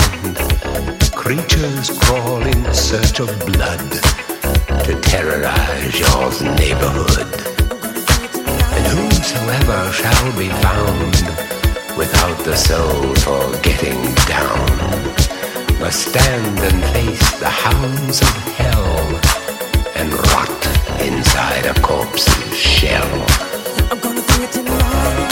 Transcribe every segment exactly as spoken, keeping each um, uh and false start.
land. Creatures crawl in search of blood to terrorize your neighborhood. And whosoever shall be found without the soul for getting down must stand and face the hounds of hell and rot inside a corpse's shell. I'm gonna do it tonight.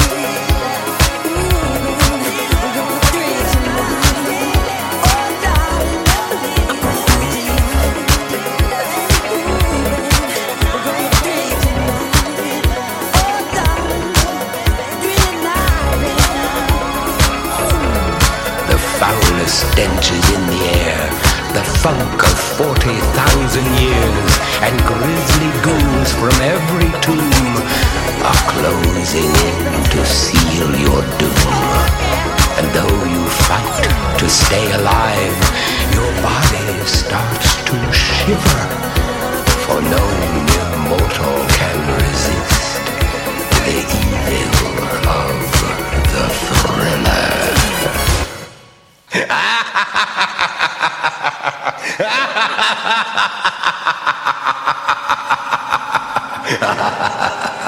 Stench is in the air, the funk of forty thousand years, and grisly ghouls from every tomb are closing in to seal your doom. And though you fight to stay alive, your body starts to shiver, for no mere mortal can resist the evil of the thriller. Ha ha ha ha!